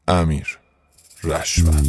امیر رشوت.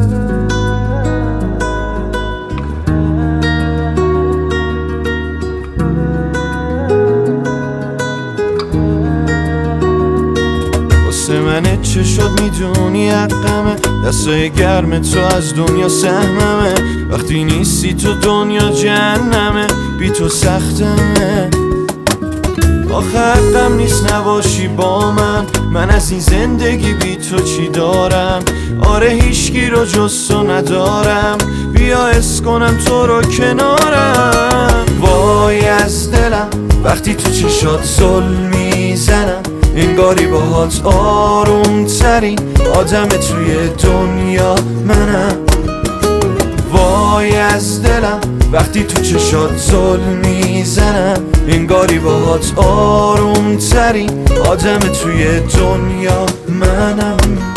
منه چه شد میدونی حقمه، دستای گرم تو از دنیا سهممه، وقتی نیستی تو دنیا جهنمه، بی تو سختمه. آخه حقم نیست نباشی با من از این زندگی بی تو چی دارم؟ آره هیچکی رو جز تو ندارم، بیا حس کنم تو رو کنارم. وای از دلم وقتی تو چشات ظلم میزنم، انگاری باهات آروم ترین آدم توی دنیا منم. وای از دلم وقتی تو چشات ظلم میزنم، انگاری باهات آروم ترین آدم توی دنیا منم.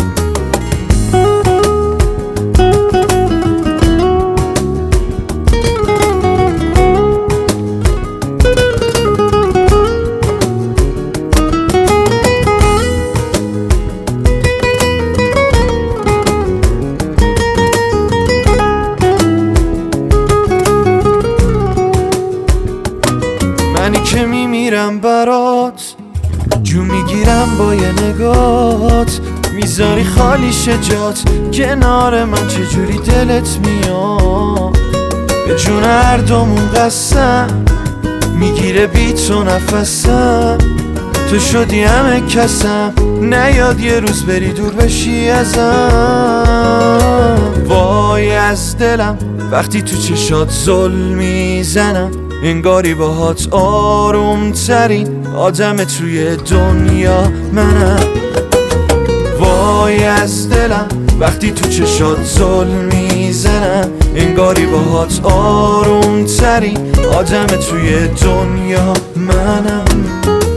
منی که میمیرم برات، جو میگیرم با یه نگات، میذاری خالی جات کنار من، چجوری دلت میاد؟ به جون هر دومون قسم میگیره بی تو نفسم، تو شدی همه کسم، نیاد یه روز بری دور بشی ازم. وای از دلم وقتی تو چشات ظلم میزنم، انگاری باهات آروم ترین آدم توی دنیا منم. وای از دلم وقتی تو چشات ظلم میزنم، انگاری باهات آروم ترین آدم توی دنیا منم.